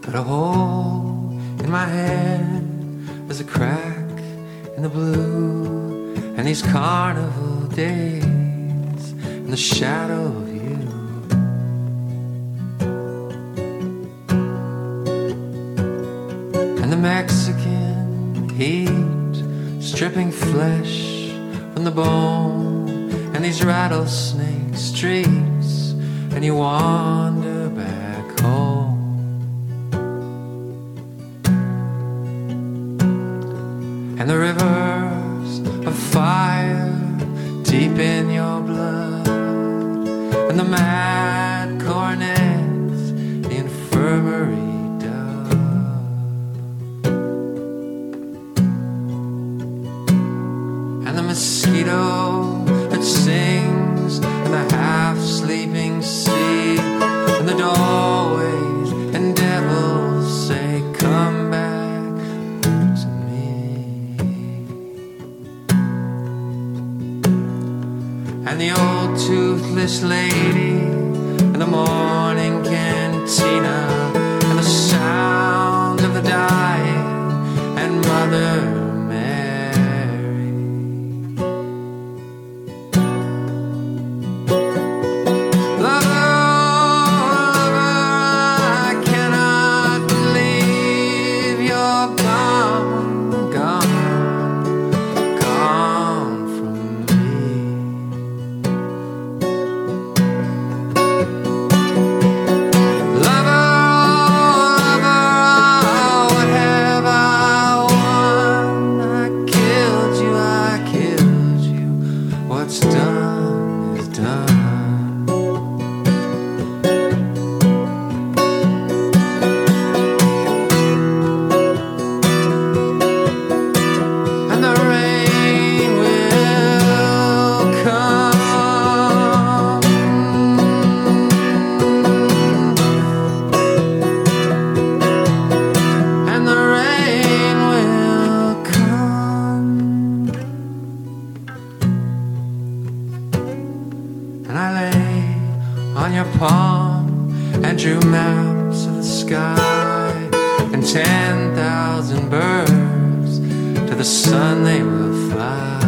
But a hole in my head, there's a crack in the blue, and these carnival days in the shadow of you. And the Mexican heat, stripping flesh from the bone, and these rattlesnake streets, and you wander back home. And the rivers of fire deep in your blood, and the mad cornets the infirmary dug, and the mosquito that sings in the half-sleeping sea, and the doorways and devils say, come back. And the old toothless lady in the morning cantina, and the sound of the dying, and Mother Mary. Lover, lover, I cannot believe you're gone, gone, gone from me. What's done is done. And the rain will come, and the rain will come. And I lay on your palm and drew maps of the sky, and 10,000 birds to the sun they will fly.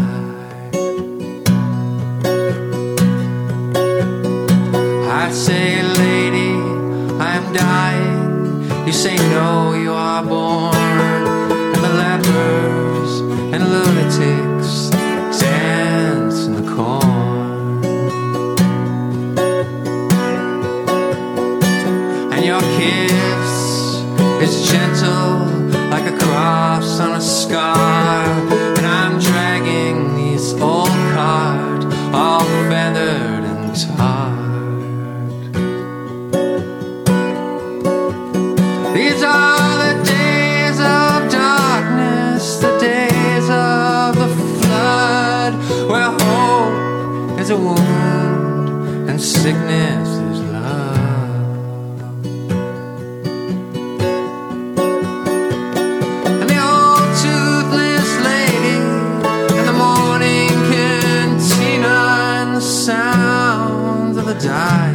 I say, lady, I am dying. You say, no, you are born. And the lepers and lunatics dance in the corn. And your kiss is gentle like a cross on a scar, and I'm dragging this old cart all feathered and tarred. These are the days of darkness, the days of the flood, where hope is a wound and sickness is love. And the old toothless lady in the morning cantina, and the sounds of the dying,